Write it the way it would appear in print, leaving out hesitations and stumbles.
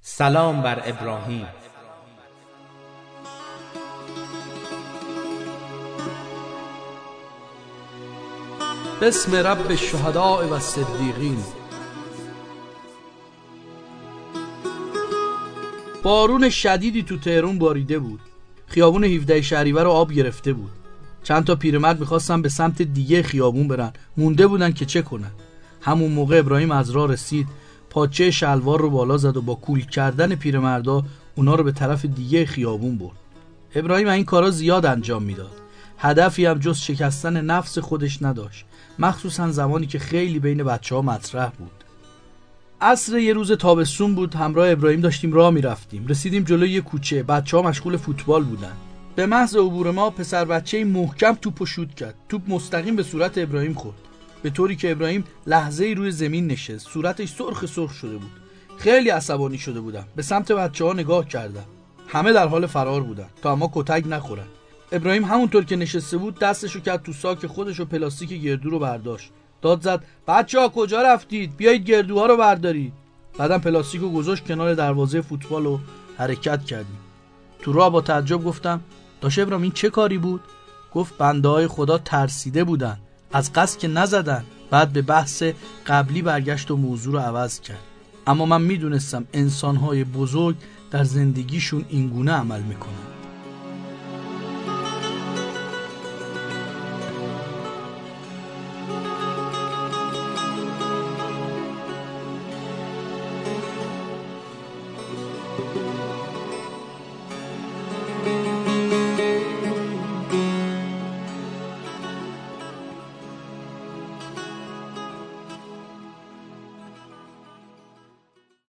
سلام بر ابراهیم. بسم رب الشهداء و الصدیقین. بارون شدیدی تو تهران باریده بود. خیابون 17 شهریور رو آب گرفته بود. چند تا پیرمرد میخواستن به سمت دیگه خیابون برن، مونده بودن که چه کنن. همون موقع ابراهیم از راه رسید، پاچه شلوار رو بالا زد و با کول کردن پیرمردا اونا رو به طرف دیگه خیابون برد. ابراهیم این کارا زیاد انجام میداد. هدفی هم جز شکستن نفس خودش نداشت، مخصوصا زمانی که خیلی بین بچه‌ها مطرح بود. عصر یه روز تابستون بود. همراه ابراهیم داشتیم راه میرفتیم. رسیدیم جلوی یه کوچه. بچه‌ها مشغول فوتبال بودن. به محض عبور ما پسر بچه‌ای محکم توپو شوت کرد. توپ مستقیم به صورت ابراهیم خورد، به طوری که ابراهیم لحظه‌ای روی زمین نشست. صورتش سرخ شده بود. خیلی عصبانی شده بودم. به سمت بچه‌ها نگاه کردم. همه در حال فرار بودن تا ما کتک نخورن. ابراهیم همونطور که نشسته بود دستشو کرد تو ساک خودش و پلاستیک گردو رو برداشت. داد زد: بچه‌ها کجا رفتید؟ بیایید گردوها رو بردارید. بعدم پلاستیکو گذاشت کنار دروازه فوتبال و حرکت کردیم. تو راه با تعجب گفتم: داش ابراهیم این چه کاری بود؟ گفت: بنده‌های خدا ترسیده بودن، از قصد که نزدن. بعد به بحث قبلی برگشت و موضوع رو عوض کرد. اما من میدونستم انسان‌های بزرگ در زندگیشون اینگونه عمل میکنن.